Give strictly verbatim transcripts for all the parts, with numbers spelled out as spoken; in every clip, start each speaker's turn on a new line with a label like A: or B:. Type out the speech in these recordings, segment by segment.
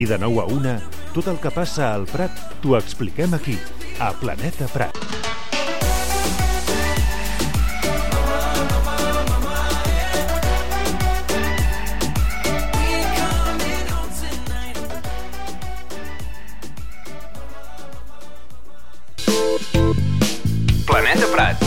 A: I de nou a una, tot el que passa al Prat t'ho expliquem aquí, a Planeta Prat.
B: Planeta Prat.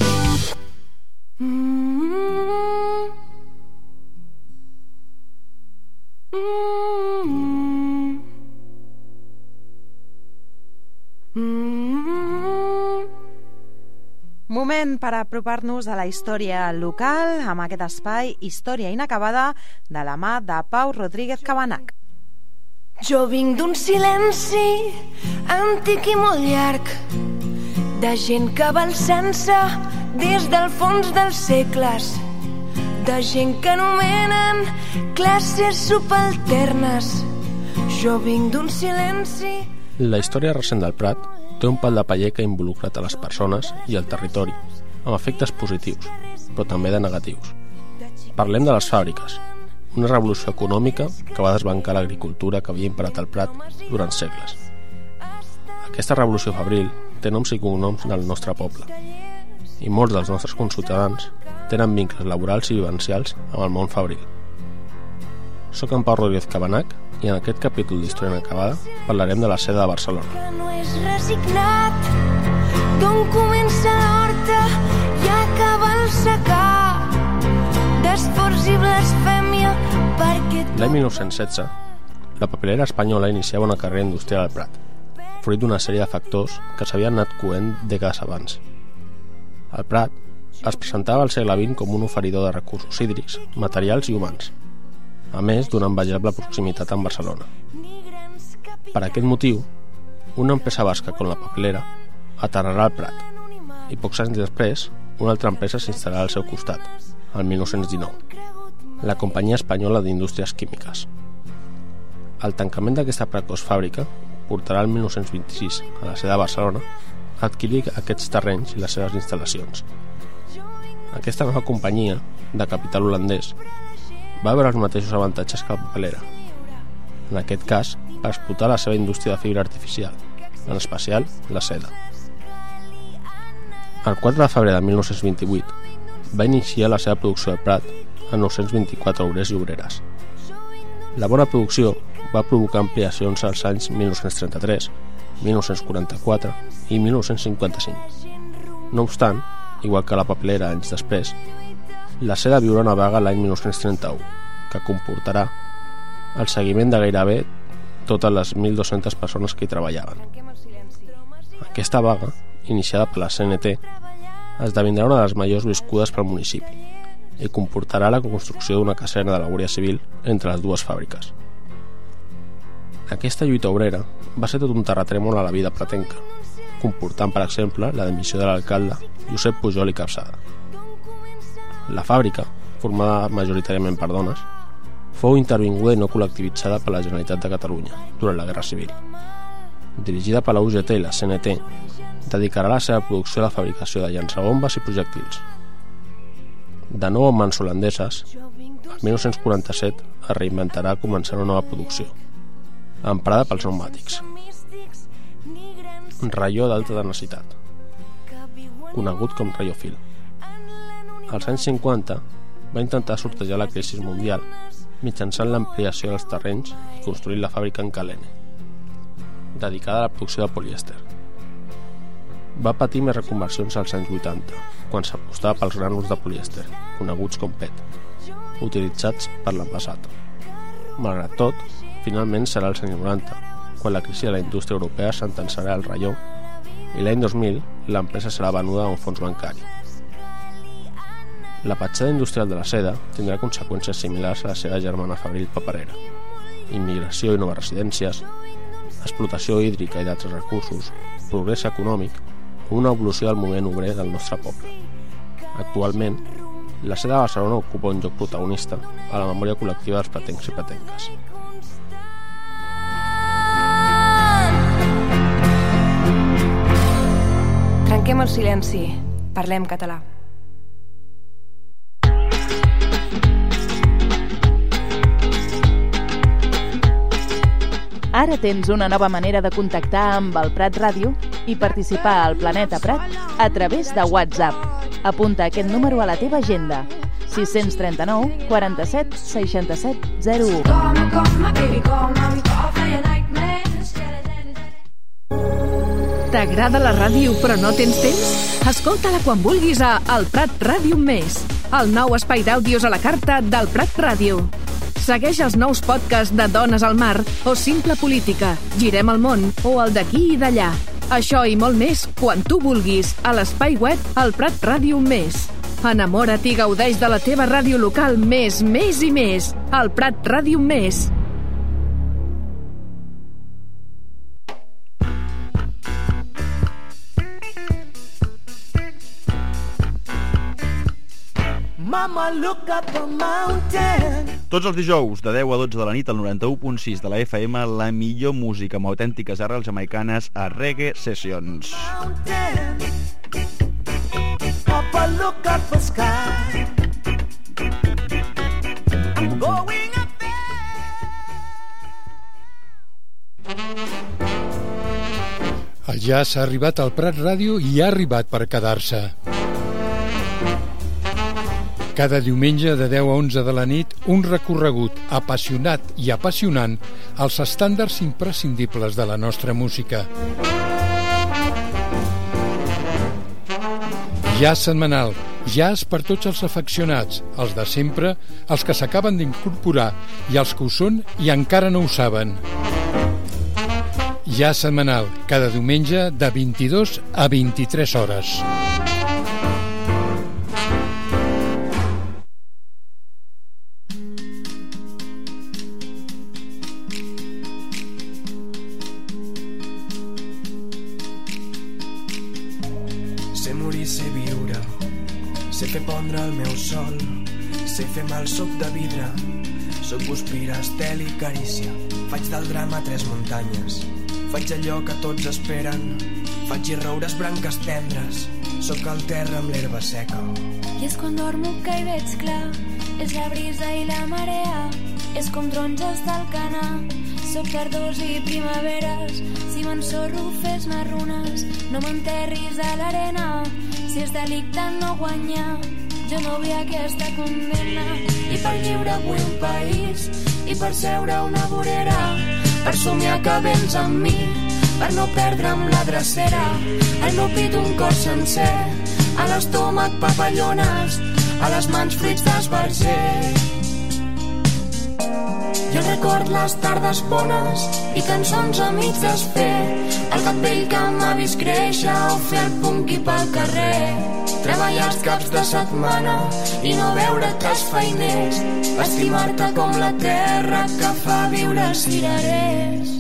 C: Moment per apropar-nos a la història local amb aquest espai Història Inacabada de la mà de Pau Rodríguez Cabanac.
D: Jo vinc d'un silenci antic i molt llarg, de gent que va alçant-se des del fons dels segles, de gent que anomenen classes subalternes. Jo vinc d'un silenci...
E: La història recent del Prat té un pal de paller que ha involucrat a les persones i el territori, amb efectes positius, però també de negatius. Parlem de les fàbriques, una revolució econòmica que va desbancar l'agricultura que havia imperat al Prat durant segles. Aquesta revolució fabril té noms i cognoms del nostre poble, i molts dels nostres conciutadans tenen vincles laborals i vivencials amb el món fabril. Soc en Pau Rodríguez Cabanac i en aquest capítol d'Història Inacabada parlarem de la seda de Barcelona.
D: Que no és resignat, d'on comença l'horta i acaba el secà, d'esforç i blasfèmia perquè...
E: L'any mil nou-cents setze, la papelera espanyola iniciava una carrera industrial al Prat, fruit d'una sèrie de factors que s'havien anat coent dècades abans. El Prat es presentava al segle vint com un oferidor de recursos hídrics, materials i humans, a més d'una envejable proximitat amb Barcelona. Per aquest motiu, una empresa basca com la papelera aterrarà al Prat i pocs anys després una altra empresa s'instal·larà al seu costat, el mil nou-cents dinou, la Companyia Espanyola d'Indústries Químiques. El tancament d'aquesta precoç fàbrica portarà el mil nou-cents vint-i-sis a la seda de Barcelona a adquirir aquests terrenys i les seves instal·lacions. Aquesta nova companyia, de capital holandès, va veure els mateixos avantatges que la papelera, en aquest cas per explotar la seva indústria de fibra artificial, en especial la seda. El quatre de febrer de mil nou-cents vint-i-vuit va iniciar la seva producció al Prat amb nou-cents vint-i-quatre obrers i obreres. La bona producció va provocar ampliacions als anys mil nou-cents trenta-tres, mil nou-cents quaranta-quatre i mil nou-cents cinquanta-cinc. No obstant, igual que la papelera anys després, la seda viurà una vaga l'any mil nou-cents trenta-u, que comportarà el seguiment de gairebé totes les mil dues-centes persones que hi treballaven. Aquesta vaga, iniciada per la C N T, esdevindrà una de les majors viscudes pel municipi i comportarà la construcció d'una caserna de la Guàrdia Civil entre les dues fàbriques. Aquesta lluita obrera va ser tot un terratrèmol a la vida pratenca, comportant, per exemple, la dimissió de l'alcalde Josep Pujol i Capçada. La fàbrica, formada majoritàriament per dones, fou intervinguda i no col·lectivitzada per la Generalitat de Catalunya durant la Guerra Civil. Dirigida per la U G T i la C N T, dedicarà la seva producció a la fabricació de llançabombes i projectils. De nou en mans holandeses, el mil nou-cents quaranta-set es reinventarà començant una nova producció, emprada pels pneumàtics. Raió d'alta densitat, conegut com raiofil. Als anys cinquanta va intentar sortejar la crisi mundial mitjançant l'ampliació dels terrenys i construir la fàbrica en Calene, dedicada a la producció de polièster. Va patir més reconversions als anys vuitanta, quan s'apostava pels grànuls de polièster, coneguts com P E T, utilitzats per l'envasat. Malgrat tot, finalment serà als anys noranta, quan la crisi de la indústria europea sentenciarà el raió, i l'any dos mil l'empresa serà venuda a un fons bancari. La petjada industrial de la seda tindrà conseqüències similars a la seva germana fabril paperera: immigració i noves residències, explotació hídrica i d'altres recursos, progrés econòmic o una evolució del moviment obrer del nostre poble. Actualment, la seda de Barcelona ocupa un lloc protagonista a la memòria col·lectiva dels pratencs i pratenques.
D: Trenquem el silenci, parlem català.
B: Ara tens una nova manera de contactar amb el Prat Ràdio i participar al Planeta Prat a través de WhatsApp. Apunta aquest número a la teva agenda: sis tres nou, quaranta-set, seixanta-set, zero u.
F: T'agrada la ràdio però no tens temps? Escolta-la quan vulguis a El Prat Ràdio Més, el nou espai d'àudios a la carta del Prat Ràdio. Segueix els nous podcasts de Dones al Mar o Simple Política, Girem el món o el d'aquí i d'allà. Això i molt més quan tu vulguis a l'espai web El Prat Ràdio Més. Enamora't i gaudeix de la teva ràdio local més, més i més. El Prat Ràdio Més.
G: Mama, look up the mountain. Tots els dijous, de deu a dotze de la nit, al noranta-u punt sis de la F M, la millor música amb autèntiques arrels jamaicanes a Reggae Sessions. Papa, look up the sky. I'm going up there.
H: El jazz ha arribat al Prat Ràdio i ha arribat per quedar-se. Cada diumenge de deu a onze de la nit, un recorregut apassionat i apassionant als estàndards imprescindibles de la nostra música. Jazz setmanal, jazz per tots els afeccionats, els de sempre, els que s'acaben d'incorporar i els que ho són i encara no ho saben. Jazz setmanal, cada diumenge de vint-i-dos a vint-i-tres hores.
I: Sé morir, sé viure, sé fer pondre el meu sol, sé fer mal, soc de vidre, soc guspira, estel i carícia. Faig del drama tres muntanyes, faig allò que tots esperen, faig i roures branques tendres, soc el terra amb l'herba seca.
D: I és quan dormo que hi veig clar, és la brisa i la marea, és com taronges del canà, soc tardors i primaveres, si m'ensorro fes-ne runes, no m'enterris a l'arena, si és delicte no guanyar, jo no vull aquesta condemna. I per lliure vull un país, i per seure una vorera, per somiar que vens amb mi, per no perdre'm la drecera, al meu pit un cor sencer, a l'estómac papallones, a les mans fruits d'esbarzer. Jo record les tardes bones i cançons a mig desfer, el gat vell que m'ha vist créixer o fer el punqui pel carrer, treballar els caps de setmana i no veure't els feiners, estimar-te com la terra que fa viure els cirerers.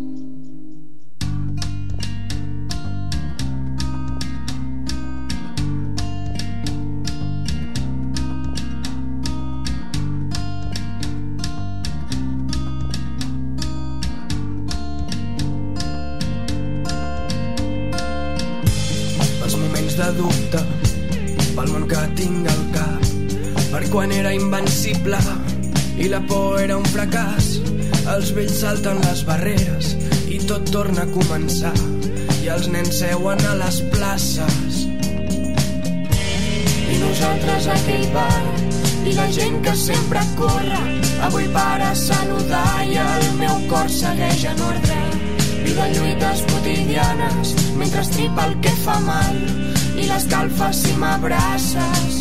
D: De dubte pel món que tinc al cap, per quan era invencible i la por era un fracàs, els vells salten les barreres i tot torna a començar, i els nens seuen a les places i nosaltres a aquell bar, i la gent que sempre corre avui para a saludar, i el meu cor segueix en ordre, viva lluites quotidianes mentre estripa el que fa mal i l'escalfa si m'abraces.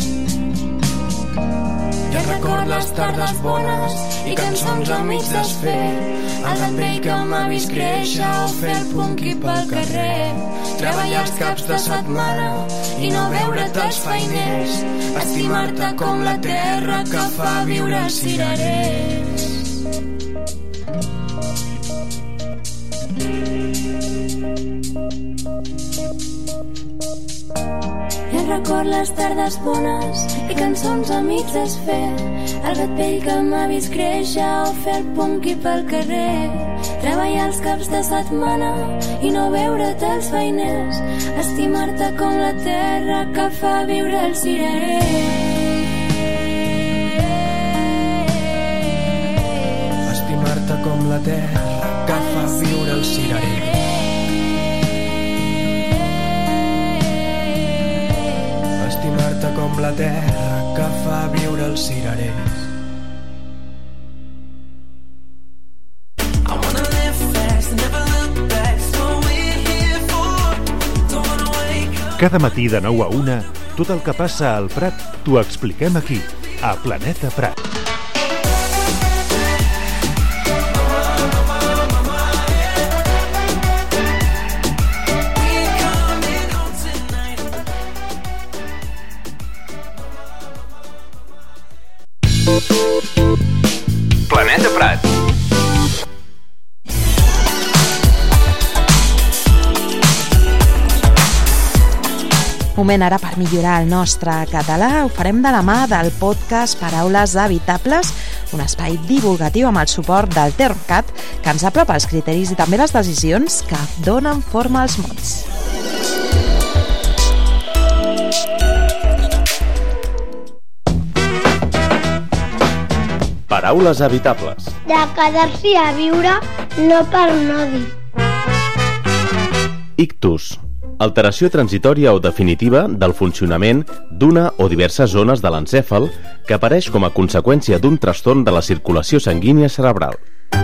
D: Jo record les tardes bones i cançons a mig desfer, el gat vell que m'ha vist créixer o fer el punqui pel carrer, treballar els caps de setmana i no veure't els feiners, estimar-te com la terra que fa viure els cirerers. Record les tardes bones i cançons a mig desfer, el gat vell que m'ha vist créixer o fer el punqui pel carrer, treballar els caps de setmana i no veure't els feiners, estimar-te com la terra que fa viure els cirerers. Estimar-te com la terra que fa
I: la terra que fa viure els cirerers.
A: Cada matí de nou a una, tot el que passa al Prat t'ho expliquem aquí, a Planeta Prat.
J: Planeta Prat.
C: Moment ara per millorar el nostre català. Ho farem de la mà del podcast Paraules Habitables, un espai divulgatiu amb el suport del TermCat que ens apropa els criteris i també les decisions que donen forma als mots.
K: Paraules habitables.
L: De quedar-s'hi a viure, no per no dir.
K: Ictus. Alteració transitòria o definitiva del funcionament d'una o diverses zones de l'encèfal que apareix com a conseqüència d'un trastorn de la circulació sanguínia cerebral.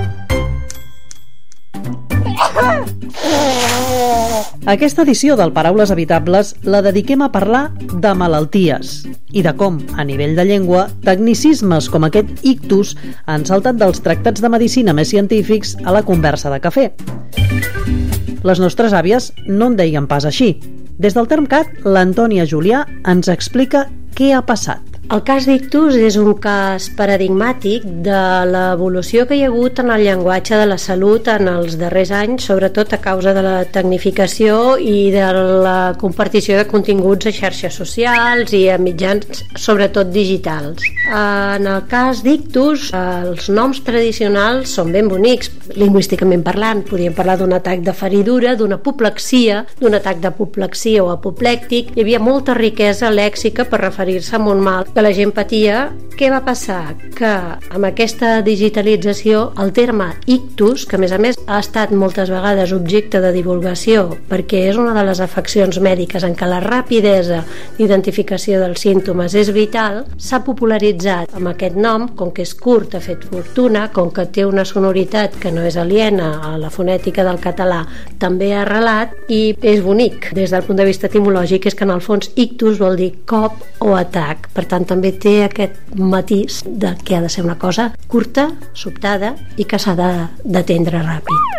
M: Aquesta edició del Paraules Habitables la dediquem a parlar de malalties i de com, a nivell de llengua, tecnicismes com aquest ictus han saltat dels tractats de medicina més científics a la conversa de cafè. Les nostres àvies no en deien pas així. Des del TermCat, l'Antònia Julià ens explica què ha passat.
N: El cas d'ictus és un cas paradigmàtic de l'evolució que hi ha hagut en el llenguatge de la salut en els darrers anys, sobretot a causa de la tecnificació i de la compartició de continguts a xarxes socials i a mitjans, sobretot digitals. En el cas d'ictus, els noms tradicionals són ben bonics, lingüísticament parlant. Podríem parlar d'un atac de feridura, d'una apoplexia, d'un atac d'apoplexia o apoplèctic. Hi havia molta riquesa lèxica per referir-se a un mal que la gent patia. Què va passar? Que amb aquesta digitalització el terme ictus, que a més a més ha estat moltes vegades objecte de divulgació perquè és una de les afeccions mèdiques en què la rapidesa d'identificació dels símptomes és vital, s'ha popularitzat amb aquest nom. Com que és curt, ha fet fortuna, com que té una sonoritat que no és aliena a la fonètica del català, també ha arrelat i és bonic des del punt de vista etimològic, és que en el fons ictus vol dir cop o atac. Per tant, també té aquest matís de que ha de ser una cosa curta, sobtada i que s'ha d'atendre ràpid.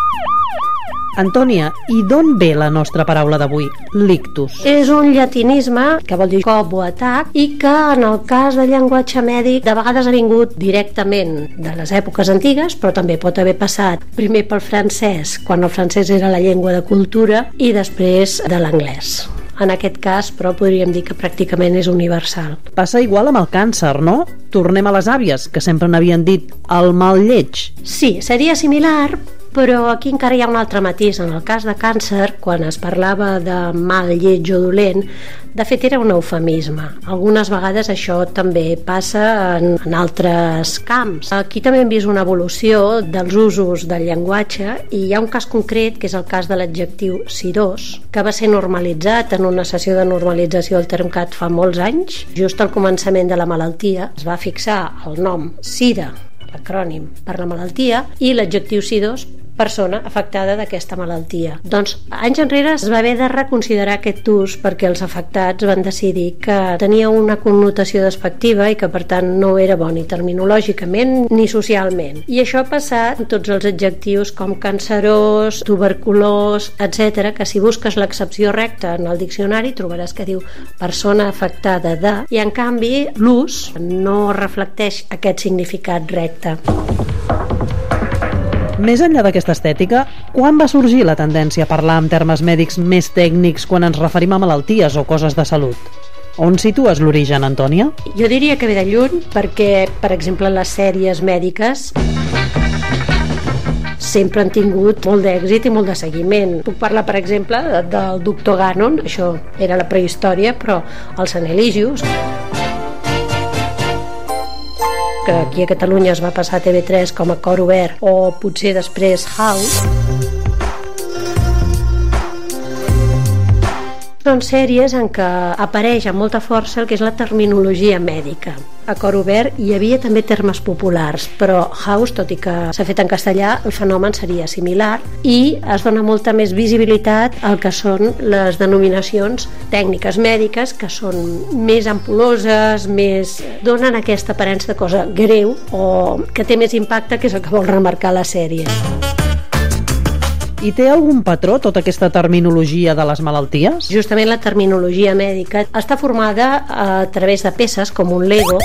M: Antònia, i d'on ve la nostra paraula d'avui, l'ictus?
N: És un llatinisme que vol dir cop o atac i que en el cas del llenguatge mèdic de vegades ha vingut directament de les èpoques antigues, però també pot haver passat primer pel francès, quan el francès era la llengua de cultura, i després de l'anglès. En aquest cas, però, podríem dir que pràcticament és universal.
M: Passa igual amb el càncer, no? Tornem a les àvies, que sempre n'havien dit el mal lleig.
N: Sí, seria similar, però aquí encara hi ha un altre matís. En el cas de càncer, quan es parlava de mal lleig o dolent, de fet era un eufemisme. Algunes vegades això també passa en, en altres camps. Aquí també hem vist una evolució dels usos del llenguatge i hi ha un cas concret, que és el cas de l'adjectiu sidós, que va ser normalitzat en una sessió de normalització del TermCat fa molts anys. Just al començament de la malaltia es va fixar el nom SIDA, l'acrònim per la malaltia, i l'adjectiu sidós, persona afectada d'aquesta malaltia. Doncs anys enrere es va haver de reconsiderar aquest ús perquè els afectats van decidir que tenia una connotació despectiva i que per tant no era bo ni terminològicament ni socialment. I això ha passat amb tots els adjectius com cancerós, tuberculós, etcètera, que si busques l'accepció recta en el diccionari trobaràs que diu persona afectada de, i en canvi l'ús no reflecteix aquest significat recte.
M: Més enllà d'aquesta estètica, quan va sorgir la tendència a parlar en termes mèdics més tècnics quan ens referim a malalties o coses de salut? On situes l'origen, Antònia?
N: Jo diria que ve de lluny perquè, per exemple, les sèries mèdiques sempre han tingut molt d'èxit i molt de seguiment. Puc parlar, per exemple, del doctor Gannon, això era la prehistòria, però el Sant Eligius, que aquí a Catalunya es va passar a T V tres com a Cor Obert, o potser després House. Són sèries en què apareix amb molta força el que és la terminologia mèdica. A cor obert hi havia també termes populars, però House, tot i que s'ha fet en castellà, el fenomen seria similar i es dona molta més visibilitat al que són les denominacions tècniques mèdiques, que són més ampuloses, més... donen aquesta aparença de cosa greu o que té més impacte, que és el que vol remarcar la sèrie.
M: I té algun patró tota aquesta terminologia de les malalties?
N: Justament la terminologia mèdica està formada a través de peces com un Lego,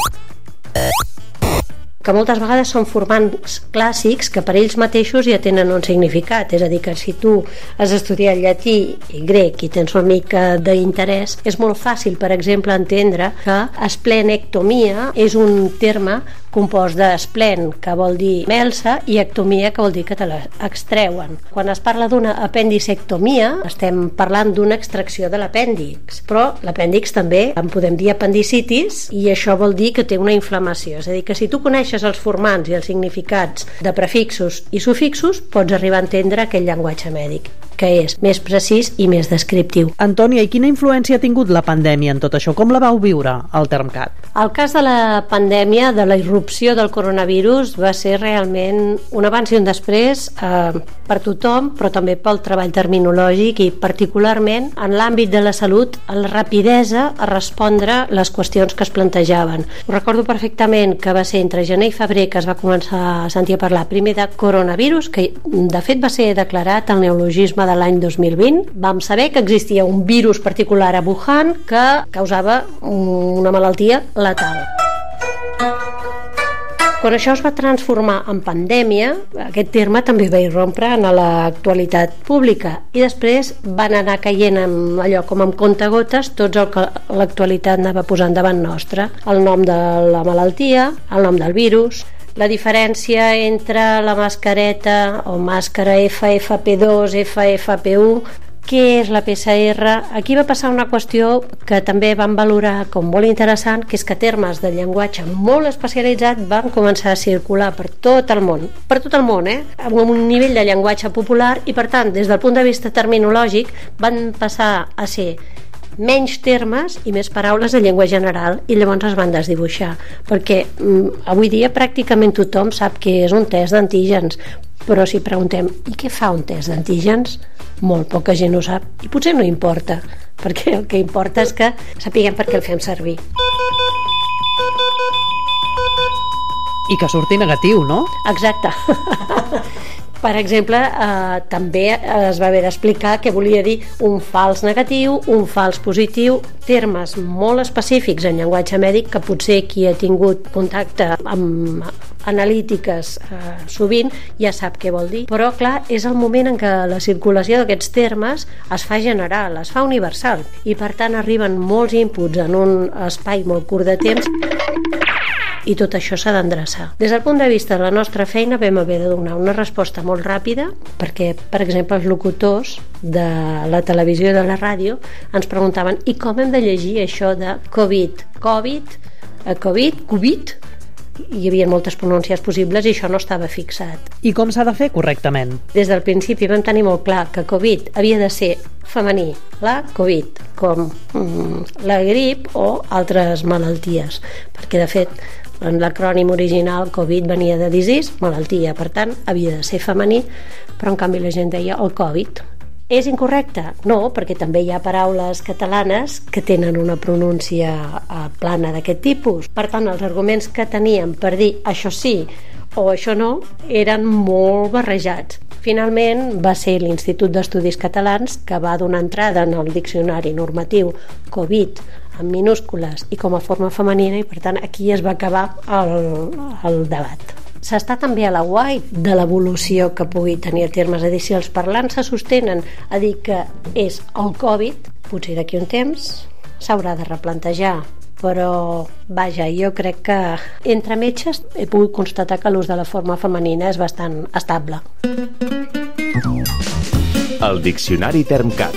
N: que moltes vegades són formants clàssics que per ells mateixos ja tenen un significat. És a dir, que si tu has estudiat llatí i grec i tens una mica d'interès, és molt fàcil, per exemple, entendre que esplenectomia és un terme compost d'esplen, que vol dir melsa, i ectomia, que vol dir que te l'extreuen. Quan es parla d'una apendicectomia, estem parlant d'una extracció de l'apèndix, però l'apèndix també en podem dir apendicitis, i això vol dir que té una inflamació. És a dir, que si tu coneixes els formants i els significats de prefixos i sufixos, pots arribar a entendre aquell llenguatge mèdic, que és més precís i més descriptiu.
M: Antònia, i quina influència ha tingut la pandèmia en tot això? Com la vau viure, el TermCat?
N: El cas de la pandèmia, de la irrupció del coronavirus, va ser realment un abans i un després eh, per tothom, però també pel treball terminològic i particularment en l'àmbit de la salut, la rapidesa a respondre les qüestions que es plantejaven. Ho recordo perfectament que va ser entre gener i febrer que es va començar a sentir a parlar primer de coronavirus, que de fet va ser declarat el neologisme de l'any dos mil vint. Vam saber que existia un virus particular a Wuhan que causava una malaltia letal. Quan això es va transformar en pandèmia, aquest terme també va irrompre en l'actualitat pública i després van anar caient amb allò com amb comptagotes tots el que l'actualitat anava posant davant nostre. El nom de la malaltia, el nom del virus, la diferència entre la mascareta o màscara F F P dos, F F P u, què és la P C R. Aquí va passar una qüestió que també vam valorar com molt interessant, que és que termes de llenguatge molt especialitzat van començar a circular per tot el món, per tot el món, eh? amb un nivell de llenguatge popular, i per tant, des del punt de vista terminològic, van passar a ser menys termes i més paraules de llengua general, i llavors es van desdibuixar, perquè mm, avui dia pràcticament tothom sap que és un test d'antígens, però si preguntem i què fa un test d'antígens, molt poca gent ho sap, i potser no importa, perquè el que importa és que sapiguem per què el fem servir.
M: I que surti negatiu, no?
N: Exacte. Per exemple, eh, també es va haver d'explicar què volia dir un fals negatiu, un fals positiu, termes molt específics en llenguatge mèdic que potser qui ha tingut contacte amb analítiques eh, sovint ja sap què vol dir, però clar, és el moment en què la circulació d'aquests termes es fa general, es fa universal, i per tant arriben molts inputs en un espai molt curt de temps, i tot això s'ha d'endreçar. Des del punt de vista de la nostra feina vam haver de donar una resposta molt ràpida, perquè, per exemple, els locutors de la televisió i de la ràdio ens preguntaven i com hem de llegir això de Covid, Covid, Covid, Covid? Hi havia moltes pronúncies possibles i això no estava fixat.
M: I com s'ha de fer correctament?
N: Des del principi vam tenir molt clar que Covid havia de ser femení, la Covid, com mm, la grip o altres malalties, perquè de fet en l'acrònim original Covid venia de disease, malaltia, per tant havia de ser femení, però en canvi la gent deia el Covid. És incorrecte? No, perquè també hi ha paraules catalanes que tenen una pronúncia plana d'aquest tipus. Per tant, els arguments que teníem per dir això sí o això no eren molt barrejats. Finalment va ser l'Institut d'Estudis Catalans que va donar entrada en el diccionari normatiu Covid en minúscules i com a forma femenina, i per tant aquí es va acabar el, el debat. S'està també a la guai de l'evolució que pugui tenir a termes, és a dir, si els parlants se sostenen a dir que és el Covid, potser d'aquí un temps s'haurà de replantejar, però vaja, jo crec que entre metges he pogut constatar que l'ús de la forma femenina és bastant estable.
K: El Diccionari TermCat.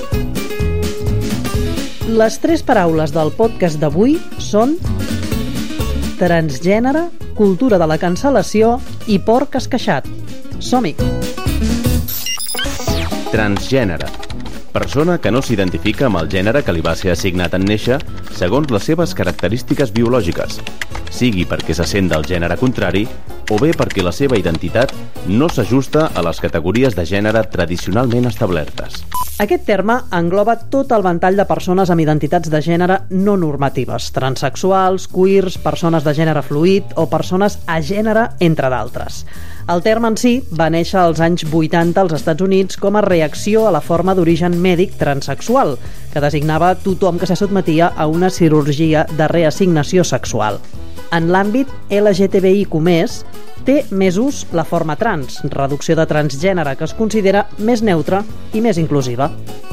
M: Les tres paraules del podcast d'avui són transgènere, cultura de la cancel·lació i porc esqueixat. Som-hi!
K: Transgènere. Persona que no s'identifica amb el gènere que li va ser assignat en néixer segons les seves característiques biològiques, sigui perquè se sent del gènere contrari o bé perquè la seva identitat no s'ajusta a les categories de gènere tradicionalment establertes.
M: Aquest terme engloba tot el ventall de persones amb identitats de gènere no normatives, transexuals, queers, persones de gènere fluid o persones a gènere, entre d'altres. El terme en si va néixer als anys vuitanta als Estats Units com a reacció a la forma d'origen mèdic transexual, que designava tothom que se sotmetia a una cirurgia de reassignació sexual. En l'àmbit L G T B I Q més, té més ús la forma trans, reducció de transgènere que es considera més neutra i més inclusiva.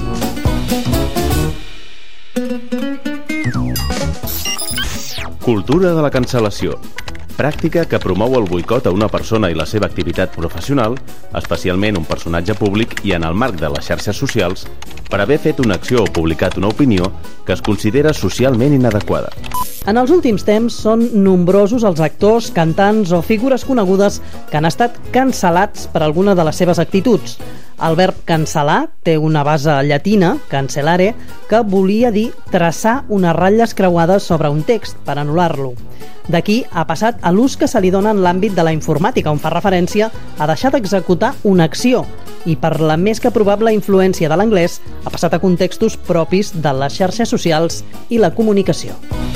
K: Cultura de la cancel·lació. Pràctica que promou el boicot a una persona i la seva activitat professional, especialment un personatge públic i en el marc de les xarxes socials, per haver fet una acció o publicat una opinió que es considera socialment inadequada.
M: En els últims temps són nombrosos els actors, cantants o figures conegudes que han estat cancel·lats per alguna de les seves actituds. El verb cancel·lar té una base llatina, cancellare, que volia dir traçar unes ratlles creuades sobre un text per anul·lar-lo. D'aquí ha passat a l'ús que se li dona en l'àmbit de la informàtica, on fa referència a deixar d'executar una acció, i per la més que probable influència de l'anglès ha passat a contextos propis de les xarxes socials i la comunicació.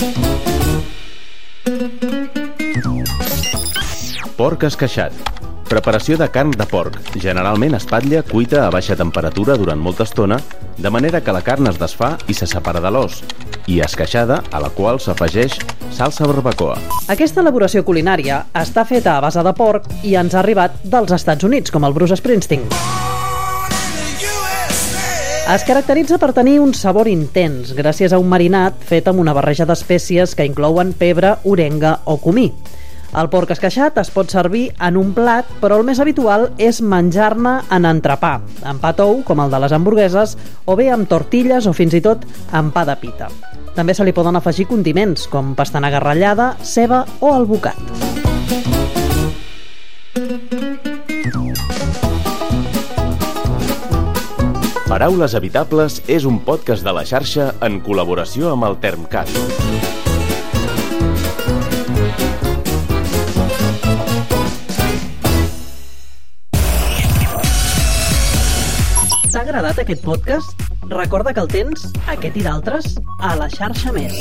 K: Porc esqueixat. Preparació de carn de porc, generalment espatlla cuita a baixa temperatura durant molta estona, de manera que la carn es desfà i se separa de l'os, i esqueixada, a la qual s'afegeix salsa barbacoa.
M: Aquesta elaboració culinària està feta a base de porc i ens ha arribat dels Estats Units, com el Bruce Springsteen. Es caracteritza per tenir un sabor intens, gràcies a un marinat fet amb una barreja d'espècies que inclouen pebre, orenga o comí. El porc esqueixat es pot servir en un plat, però el més habitual és menjar-ne en entrepà, en pa tou, com el de les hamburgueses, o bé amb tortilles o fins i tot amb pa de pita. També se li poden afegir condiments, com pastanaga ratllada, ceba o albocat.
K: Paraules Evitables és un podcast de la xarxa en col·laboració amb el Termcat.
M: T'ha agradat aquest podcast? Recorda que el tens, aquest i d'altres, a la xarxa Més.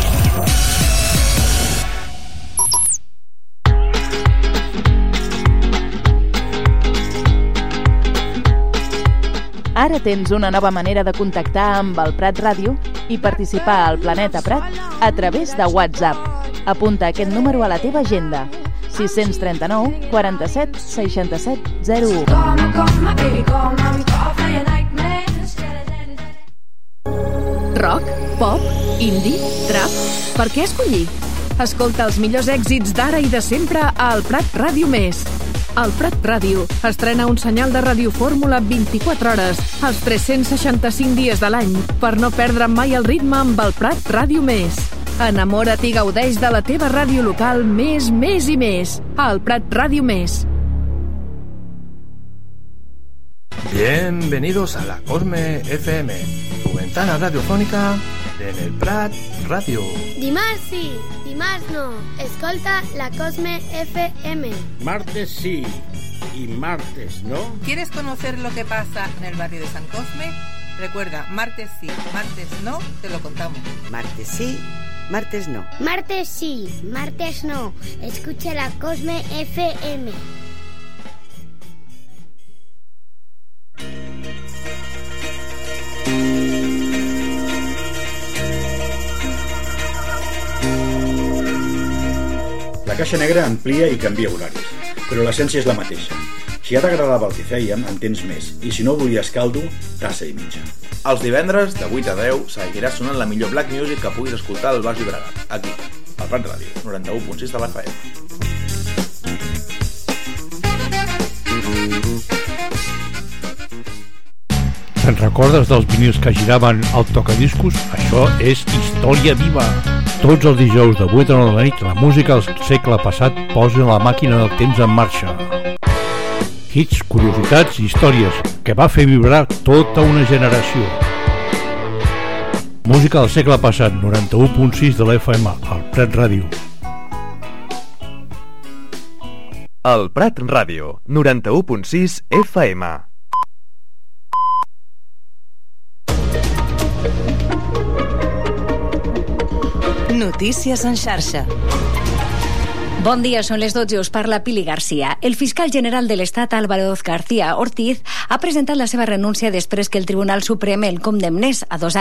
B: Ara tens una nova manera de contactar amb el Prat Ràdio i participar al Planeta Prat a través de WhatsApp. Apunta aquest número a la teva agenda: sis cents trenta-nou quaranta-set seixanta-set zero u.
F: Rock, pop, indie, trap... Per què escollir? Escolta els millors èxits d'ara i de sempre al Prat Ràdio Més. El Prat Ràdio estrena un senyal de radiofórmula vint-i-quatre hores, els tres-cents seixanta-cinc dies de l'any, per no perdre mai el ritme amb el Prat Ràdio Més. Enamora't i gaudeix de la teva ràdio local més, més i més. El Prat Ràdio Més.
I: Bienvenidos a la Cosme F M, tu ventana radiofónica en el Prat Radio.
L: Dimarts sí, dimarts no. Escolta la Cosme F M.
J: Martes sí y martes no.
O: ¿Quieres conocer lo que pasa en el barrio de San Cosme? Recuerda, martes sí, martes no, te lo contamos.
P: Martes sí, martes no.
L: Martes sí, martes no. Escucha la Cosme F M.
Q: La Caixa Negra amplia i canvia horaris, però l'essència és la mateixa. Si ja t'agradava el que fèiem, en tens més, i si no volies caldo, tassa i mitja.
G: Els divendres, de vuit a deu, seguirà sonant la millor black music que puguis escoltar al Baix Llobregat, aquí, al Prat Ràdio, noranta-u punt sis de l'F M.
H: Te'n recordes dels vinils que giraven al tocadiscos? Això és història viva. Tots els dijous de vuit a nou de la nit, la música del segle passat posa la màquina del temps en marxa. Hits, curiositats i històries que va fer vibrar tota una generació. Música del segle passat, noranta-u punt sis de la F M, al Prat Ràdio.
R: El Prat Ràdio, noranta-u punt sis F M.
S: Notícies en xarxa. Bon dia, són les dotze, us parla Pili Garcia. El fiscal general de l'Estat, Álvaro García Ortiz, ha presentat la seva renúncia després que el Tribunal Suprem el condemnés a dos anys